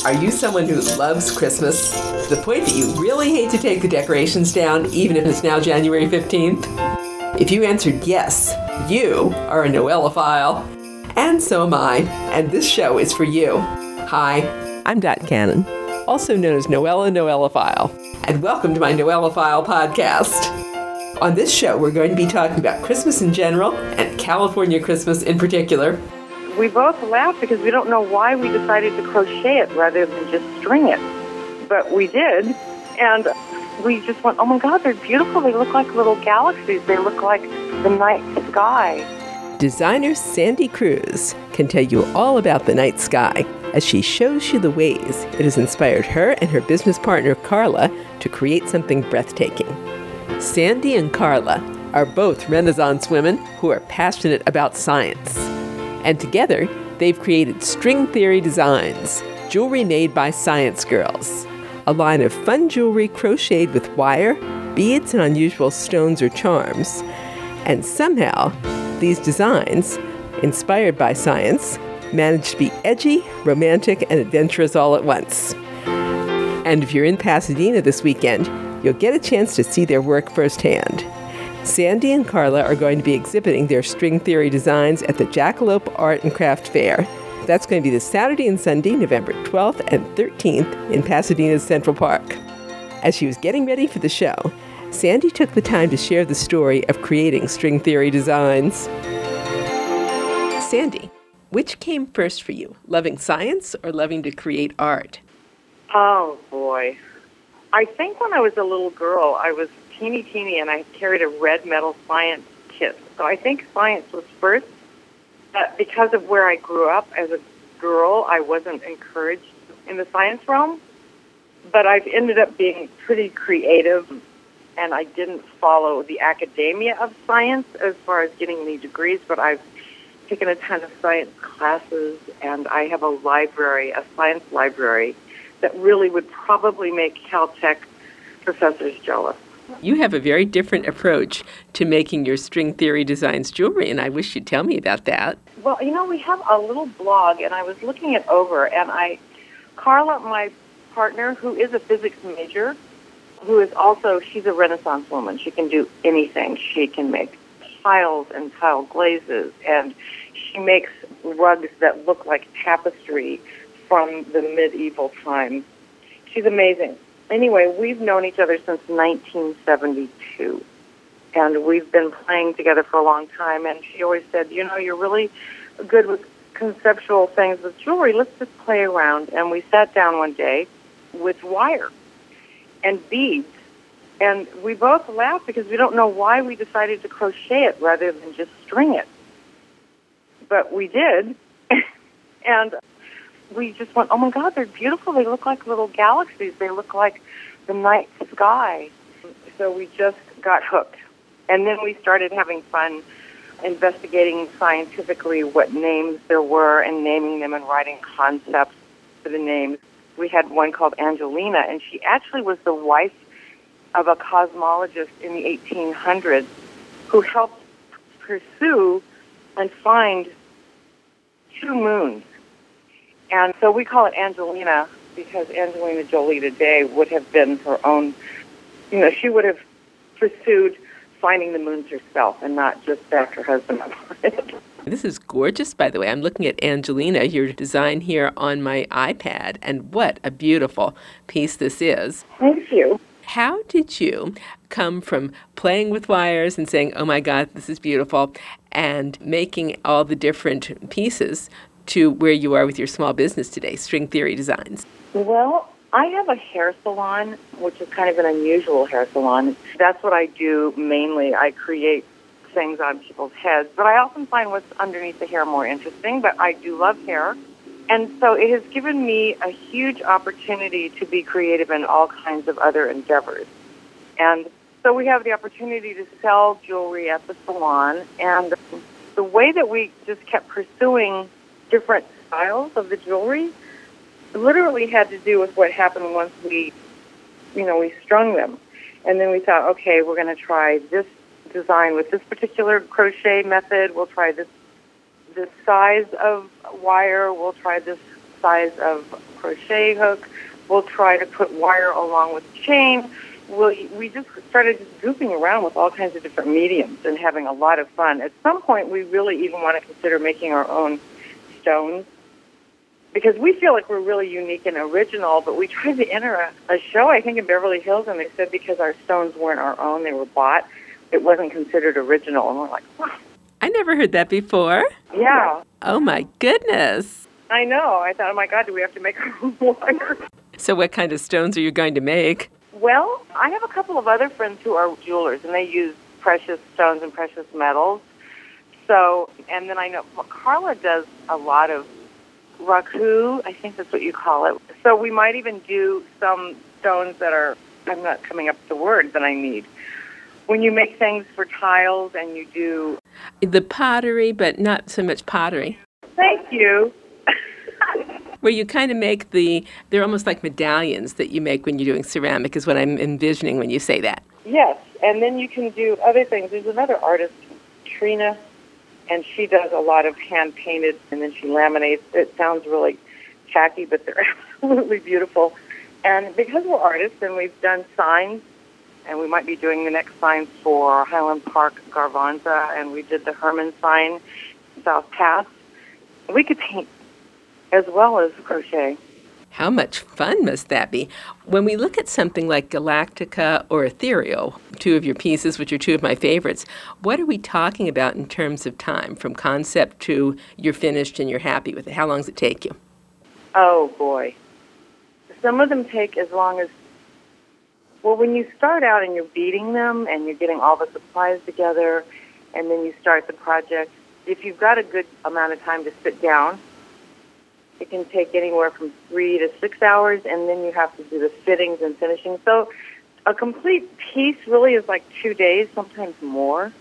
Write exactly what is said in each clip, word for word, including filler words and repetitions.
Are you someone who loves Christmas to the point that you really hate to take the decorations down, even if it's now January fifteenth? If you answered yes, you are a Noelophile. And so am I, and this show is for you. Hi, I'm Dot Cannon, also known as Noella Noelophile, and welcome to my Noelophile podcast. On this show, we're going to be talking about Christmas in general, and California Christmas in particular. We both laugh because we don't know why we decided to crochet it rather than just string it. But we did, and we just went, oh my God, they're beautiful. They look like little galaxies. They look like the night sky. Designer Sandy Cruz can tell you all about the night sky as she shows you the ways it has inspired her and her business partner Carla to create something breathtaking. Sandy and Carla are both Renaissance women who are passionate about science. And together, they've created String Theory Designs, jewelry made by Science Girls, a line of fun jewelry crocheted with wire, beads, and unusual stones or charms. And somehow, these designs, inspired by science, manage to be edgy, romantic, and adventurous all at once. And if you're in Pasadena this weekend, you'll get a chance to see their work firsthand. Sandy and Carla are going to be exhibiting their String Theory designs at the Jackalope Art and Craft Fair. That's going to be this Saturday and Sunday, November twelfth and thirteenth in Pasadena's Central Park. As she was getting ready for the show, Sandy took the time to share the story of creating String Theory designs. Sandy, which came first for you, loving science or loving to create art? Oh, boy. I think when I was a little girl, I was teeny, teeny, and I carried a red metal science kit. So I think science was first. But because of where I grew up as a girl, I wasn't encouraged in the science realm. But I've ended up being pretty creative, and I didn't follow the academia of science as far as getting any degrees, but I've taken a ton of science classes, and I have a library, a science library, that really would probably make Caltech professors jealous. You have a very different approach to making your String Theory Designs jewelry, and I wish you'd tell me about that. Well, you know, we have a little blog, and I was looking it over, and I, Carla, my partner, who is a physics major, who is also, she's a Renaissance woman. She can do anything. She can make tiles and tile glazes, and she makes rugs that look like tapestry from the medieval times. She's amazing. Anyway, we've known each other since nineteen seventy-two, and we've been playing together for a long time, and she always said, you know, you're really good with conceptual things with jewelry. Let's just play around. And we sat down one day with wire and beads, and we both laughed because we don't know why we decided to crochet it rather than just string it. But we did, and we just went, oh my God, they're beautiful. They look like little galaxies. They look like the night sky. So we just got hooked. And then we started having fun investigating scientifically what names there were and naming them and writing concepts for the names. We had one called Angelina, and she actually was the wife of a cosmologist in the eighteen hundreds who helped pursue and find two moons. And so we call it Angelina because Angelina Jolie today would have been her own, you know, she would have pursued finding the moons herself and not just backed her husband up on it. This is gorgeous, by the way. I'm looking at Angelina, your design here on my iPad, and what a beautiful piece this is. Thank you. How did you come from playing with wires and saying, oh my God, this is beautiful, and making all the different pieces to where you are with your small business today, String Theory Designs? Well, I have a hair salon, which is kind of an unusual hair salon. That's what I do mainly. I create things on people's heads, but I often find what's underneath the hair more interesting, but I do love hair. And so it has given me a huge opportunity to be creative in all kinds of other endeavors. And so we have the opportunity to sell jewelry at the salon, and the way that we just kept pursuing different styles of the jewelry literally had to do with what happened once we, you know, we strung them. And then we thought, okay, we're going to try this design with this particular crochet method. We'll try this this size of wire. We'll try this size of crochet hook. We'll try to put wire along with chain. We'll, we just started just goofing around with all kinds of different mediums and having a lot of fun. At some point, we really even want to consider making our own stones because we feel like we're really unique and original, but we tried to enter a, a show, I think, in Beverly Hills, and they said because our stones weren't our own, they were bought, it wasn't considered original. And we're like, wow. I never heard that before. Yeah. Oh, my goodness. I know. I thought, oh, my God, do we have to make our own wire? So what kind of stones are you going to make? Well, I have a couple of other friends who are jewelers, and they use precious stones and precious metals. So, and then I know well, Carla does a lot of raku, I think that's what you call it. So we might even do some stones that are, I'm not coming up with the word that I need. When you make things for tiles and you do... The pottery, but not so much pottery. Thank you. Where you kind of make the, they're almost like medallions that you make when you're doing ceramic is what I'm envisioning when you say that. Yes, and then you can do other things. There's another artist, Trina, and she does a lot of hand-painted, and then she laminates. It sounds really tacky, but they're absolutely beautiful. And because we're artists and we've done signs, and we might be doing the next signs for Highland Park Garvanza, and we did the Herman sign, South Pass, we could paint as well as crochet. How much fun must that be? When we look at something like Galactica or Ethereal, two of your pieces, which are two of my favorites, what are we talking about in terms of time, from concept to you're finished and you're happy with it? How long does it take you? Oh, boy. Some of them take as long as, well, when you start out and you're beating them and you're getting all the supplies together and then you start the project, if you've got a good amount of time to sit down, it can take anywhere from three to six hours, and then you have to do the fittings and finishing. So a complete piece really is like two days, sometimes more.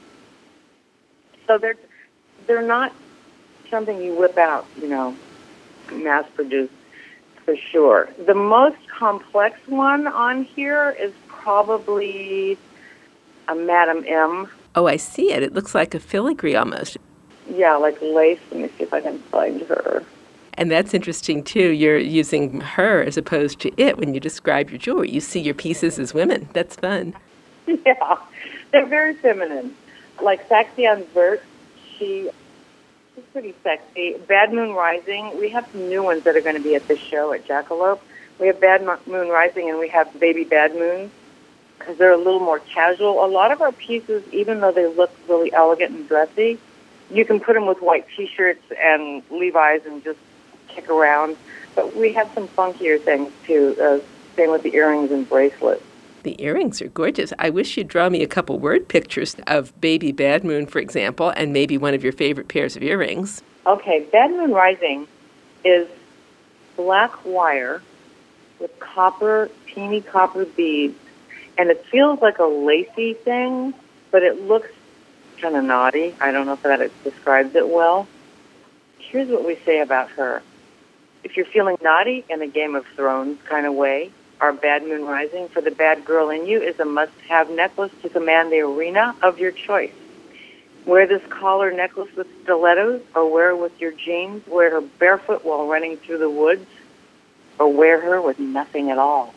So they're, they're not something you whip out, you know, mass-produced for sure. The most complex one on here is probably a Madame M. Oh, I see it. It looks like a filigree almost. Yeah, like lace. Let me see if I can find her. And that's interesting, too. You're using her as opposed to it when you describe your jewelry. You see your pieces as women. That's fun. Yeah, they're very feminine. Like Saxion Vert, she, she's pretty sexy. Bad Moon Rising, we have some new ones that are going to be at this show at Jackalope. We have Bad Moon Rising and we have Baby Bad Moon because they're a little more casual. A lot of our pieces, even though they look really elegant and dressy, you can put them with white T-shirts and Levi's and just kick around. But we have some funkier things, too. Uh, same with the earrings and bracelets. The earrings are gorgeous. I wish you'd draw me a couple word pictures of Baby Bad Moon, for example, and maybe one of your favorite pairs of earrings. Okay, Bad Moon Rising is black wire with copper, teeny copper beads, and it feels like a lacy thing, but it looks kind of naughty. I don't know if that describes it well. Here's what we say about her. If you're feeling naughty in a Game of Thrones kind of way, our Bad Moon Rising for the bad girl in you is a must-have necklace to command the arena of your choice. Wear this collar necklace with stilettos, or wear her with your jeans. Wear her barefoot while running through the woods, or wear her with nothing at all.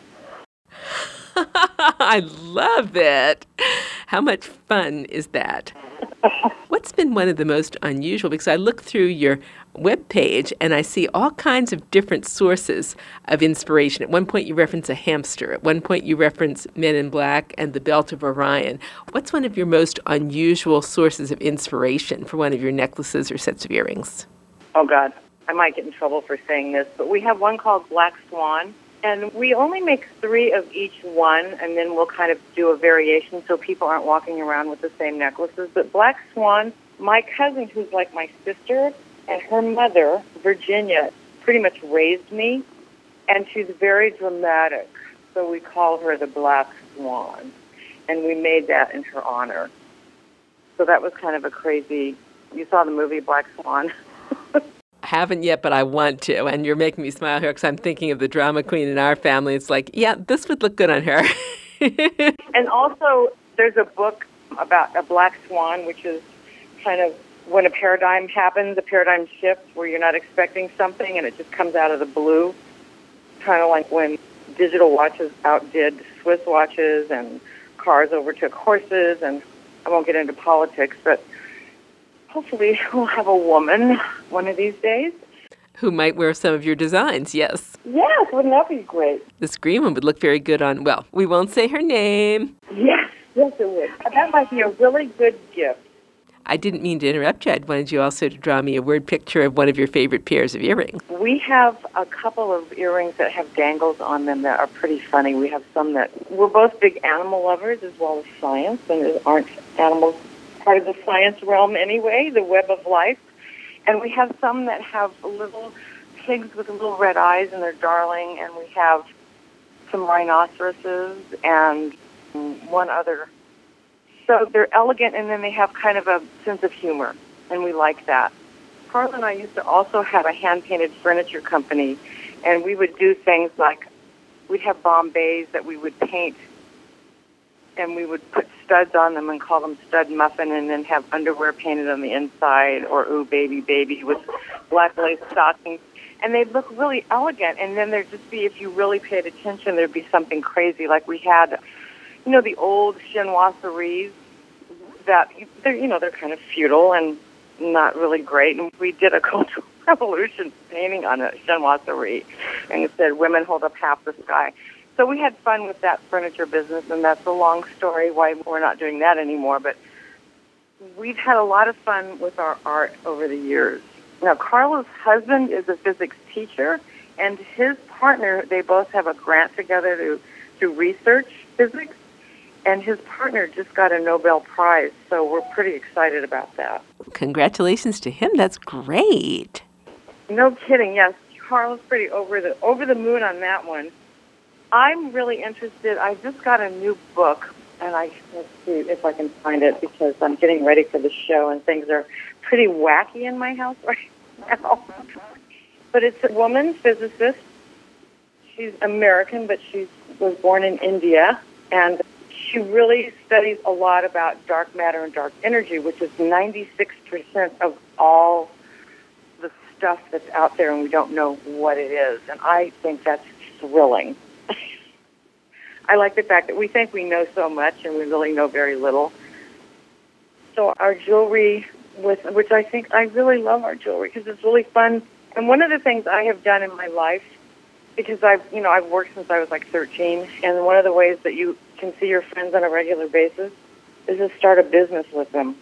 I love it. How much fun is that? What's been one of the most unusual? Because I look through your webpage and I see all kinds of different sources of inspiration. At one point you reference a hamster. At one point you reference Men in Black and the Belt of Orion. What's one of your most unusual sources of inspiration for one of your necklaces or sets of earrings? Oh, God. I might get in trouble for saying this, but we have one called Black Swan. And we only make three of each one, and then we'll kind of do a variation so people aren't walking around with the same necklaces. But Black Swan, my cousin, who's like my sister, and her mother, Virginia, pretty much raised me, and she's very dramatic. So we call her the Black Swan, and we made that in her honor. So that was kind of a crazy, you saw the movie Black Swan? Haven't yet, but I want to. And you're making me smile here because I'm thinking of the drama queen in our family. It's like, yeah, this would look good on her. And also, there's a book about a black swan, which is kind of when a paradigm happens, a paradigm shift where you're not expecting something and it just comes out of the blue, kind of like when digital watches outdid Swiss watches and cars overtook horses, and I won't get into politics, but hopefully we'll have a woman one of these days. Who might wear some of your designs, yes. Yes, wouldn't that be great? This green one would look very good on, well, we won't say her name. Yes, yes it would. That might be a really good gift. I didn't mean to interrupt you. I wanted you also to draw me a word picture of one of your favorite pairs of earrings. We have a couple of earrings that have dangles on them that are pretty funny. We have some that, we're both big animal lovers as well as science, and aren't animals part of the science realm anyway, the web of life. And we have some that have little pigs with little red eyes, and they're darling, and we have some rhinoceroses and one other. So they're elegant, and then they have kind of a sense of humor, and we like that. Carla and I used to also have a hand-painted furniture company, and we would do things like we'd have Bombays that we would paint, and we would put studs on them and call them Stud Muffin, and then have underwear painted on the inside, or Ooh Baby Baby with black lace stockings. And they'd look really elegant, and then there'd just be, if you really paid attention, there'd be something crazy. Like we had, you know, the old chinoiseries that, they're, you know, they're kind of feudal and not really great. And we did a Cultural Revolution painting on a chinoiserie, and it said, "Women hold up half the sky." So we had fun with that furniture business, and that's a long story why we're not doing that anymore. But we've had a lot of fun with our art over the years. Now, Carla's husband is a physics teacher, and his partner, they both have a grant together to, to research physics, and his partner just got a Nobel Prize, so we're pretty excited about that. Congratulations to him. That's great. No kidding, yes. Carla's pretty over the over the moon on that one. I'm really interested. I just got a new book, and I let's see if I can find it, because I'm getting ready for the show, and things are pretty wacky in my house right now. But it's a woman physicist. She's American, but she was born in India, and she really studies a lot about dark matter and dark energy, which is ninety-six percent of all the stuff that's out there, and we don't know what it is. And I think that's thrilling. I like the fact that we think we know so much, and we really know very little. So our jewelry, with which I think I really love our jewelry because it's really fun. And one of the things I have done in my life, because I've, you know, I've worked since I was like thirteen, and one of the ways that you can see your friends on a regular basis is to start a business with them.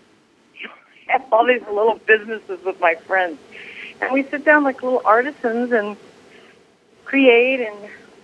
I have all these little businesses with my friends, and we sit down like little artisans and create and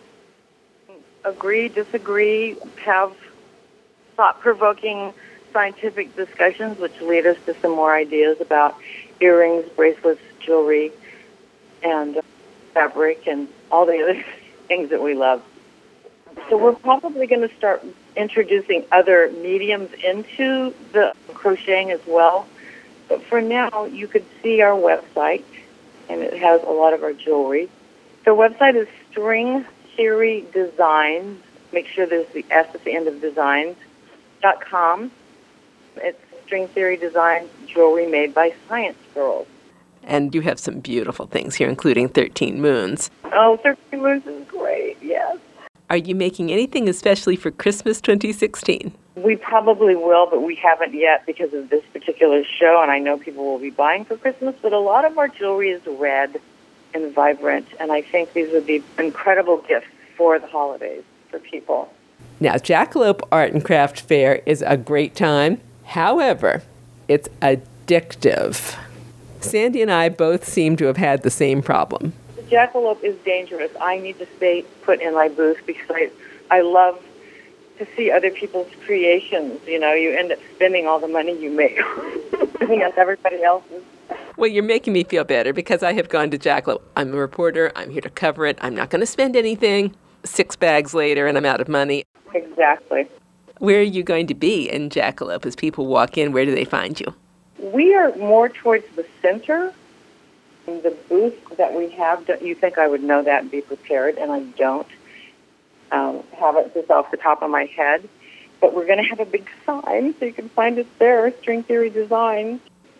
agree, disagree, have thought-provoking scientific discussions, which lead us to some more ideas about earrings, bracelets, jewelry, and fabric, and all the other things that we love. So we're probably going to start introducing other mediums into the crocheting as well. But for now, you could see our website, and it has a lot of our jewelry. The website is String Theory Designs. Make sure there's the S at the end of designs dot com. It's String Theory Designs, jewelry made by science girls. And you have some beautiful things here, including thirteen Moons. Oh, thirteen Moons is great, yes. Are you making anything especially for Christmas twenty sixteen? We probably will, but we haven't yet because of this particular show, and I know people will be buying for Christmas, but a lot of our jewelry is red and vibrant, and I think these would be incredible gifts for the holidays for people. Now, Jackalope Art and Craft Fair is a great time. However, it's addictive. Sandy and I both seem to have had the same problem. The jackalope is dangerous. I need to stay put in my booth because I, I love to see other people's creations. You know, you end up spending all the money you make on everybody else's. Well, you're making me feel better because I have gone to Jackalope. I'm a reporter. I'm here to cover it. I'm not going to spend anything. Six bags later, and I'm out of money. Exactly. Where are you going to be in Jackalope? As people walk in, where do they find you? We are more towards the center. The booth that we have, you think I would know that and be prepared, and I don't um, have it just off the top of my head. But we're going to have a big sign so you can find us there, String Theory Design.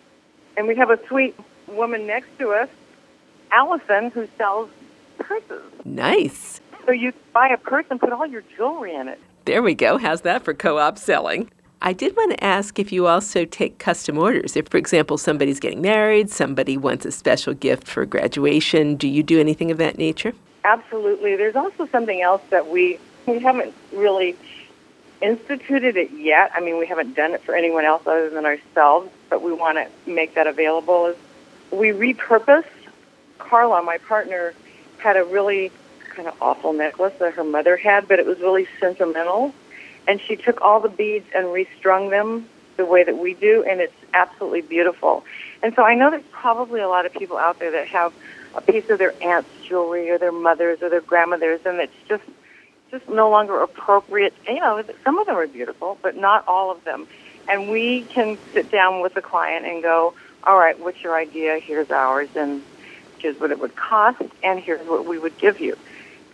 And we have a sweet woman next to us, Allison, who sells purses. Nice. So you buy a purse and put all your jewelry in it. There we go. How's that for co-op selling? I did want to ask if you also take custom orders. If, for example, somebody's getting married, somebody wants a special gift for graduation, do you do anything of that nature? Absolutely. There's also something else that we, we haven't really instituted it yet. I mean, we haven't done it for anyone else other than ourselves, but we want to make that available. Is we repurpose. Carla, my partner, had a really kind of awful necklace that her mother had, but it was really sentimental. And she took all the beads and restrung them the way that we do, and it's absolutely beautiful. And so I know there's probably a lot of people out there that have a piece of their aunt's jewelry or their mother's or their grandmother's, and it's just just no longer appropriate. You know, some of them are beautiful, but not all of them. And we can sit down with the client and go, all right, what's your idea? Here's ours, and here's what it would cost, and here's what we would give you.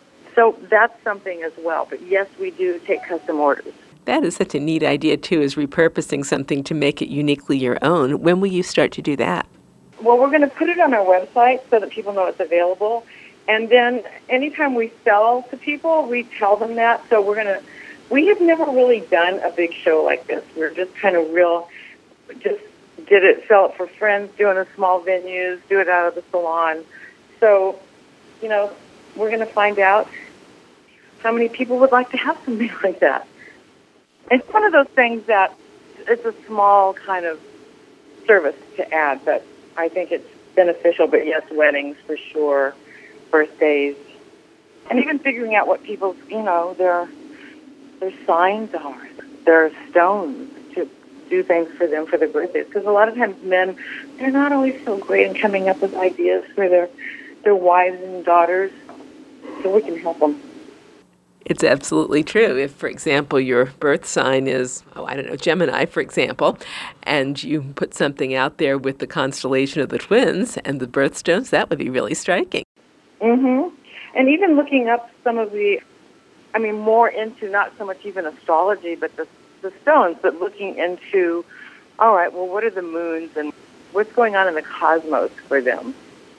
So that's something as well. But yes, we do take custom orders. That is such a neat idea, too, is repurposing something to make it uniquely your own. When will you start to do that? Well, we're going to put it on our website so that people know it's available. And then anytime we sell to people, we tell them that. So we're going to, we have never really done a big show like this. We're just kind of real, just did it, sell it for friends, doing a small venues, do it out of the salon. So, you know, we're going to find out how many people would like to have something like that. It's one of those things that it's a small kind of service to add, but I think it's beneficial. But yes, weddings for sure, birthdays, and even figuring out what people's, you know, their their signs are, their stones to do things for them for their birthdays. Because a lot of times men, they're not always so great in coming up with ideas for their their wives and daughters, so we can help them. It's absolutely true. If, for example, your birth sign is, oh, I don't know, Gemini, for example, and you put something out there with the constellation of the twins and the birthstones, that would be really striking. Mm-hmm. And even looking up some of the, I mean, more into not so much even astrology, but the, the stones, but looking into, all right, well, what are the moons and what's going on in the cosmos for them,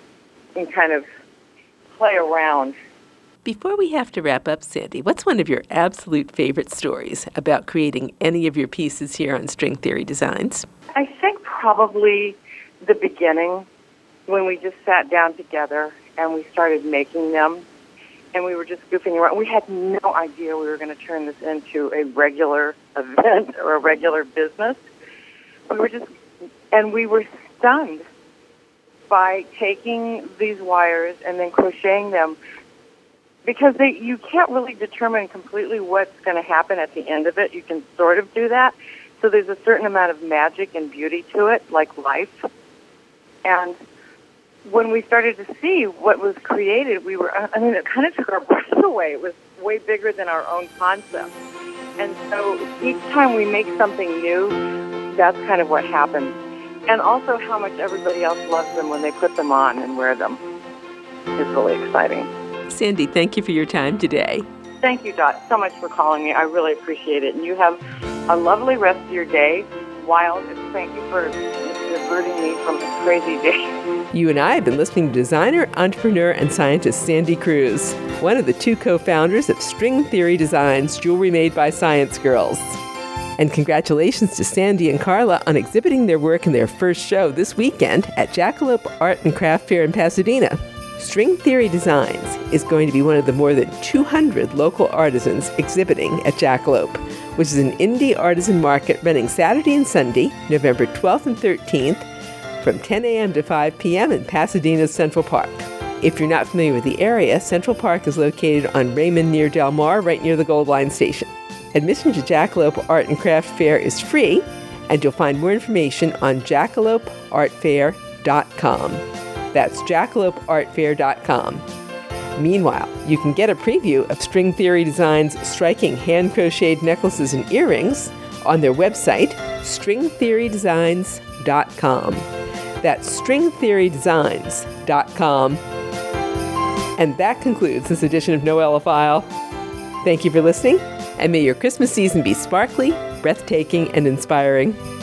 and kind of play around. Before we have to wrap up, Sandy, what's one of your absolute favorite stories about creating any of your pieces here on String Theory Designs? I think probably the beginning, when we just sat down together and we started making them, and we were just goofing around. We had no idea we were going to turn this into a regular event or a regular business. We were just, and we were stunned by taking these wires and then crocheting them, because they, you can't really determine completely what's going to happen at the end of it. You can sort of do that. So there's a certain amount of magic and beauty to it, like life. And when we started to see what was created, we were, I mean, it kind of took our breath away. It was way bigger than our own concept. And so each time we make something new, that's kind of what happens. And also how much everybody else loves them when they put them on and wear them is really exciting. Sandy, thank you for your time today. Thank you, Dot, so much for calling me. I really appreciate it. And you have a lovely rest of your day. Wild, thank you for diverting me from a crazy day. You and I have been listening to designer, entrepreneur, and scientist Sandy Cruz, one of the two co-founders of String Theory Designs, jewelry made by Science Girls. And congratulations to Sandy and Carla on exhibiting their work in their first show this weekend at Jackalope Art and Craft Fair in Pasadena. String Theory Designs is going to be one of the more than two hundred local artisans exhibiting at Jackalope, which is an indie artisan market running Saturday and Sunday, November twelfth and thirteenth, from ten a.m. to five p.m. in Pasadena's Central Park. If you're not familiar with the area, Central Park is located on Raymond near Del Mar, right near the Gold Line station. Admission to Jackalope Art and Craft Fair is free, and you'll find more information on jackalope art fair dot com. That's jackalope art fair dot com. Meanwhile, you can get a preview of String Theory Designs' striking hand-crocheted necklaces and earrings on their website, string theory designs dot com. That's string theory designs dot com. And that concludes this edition of Noelophile. Thank you for listening, and may your Christmas season be sparkly, breathtaking, and inspiring.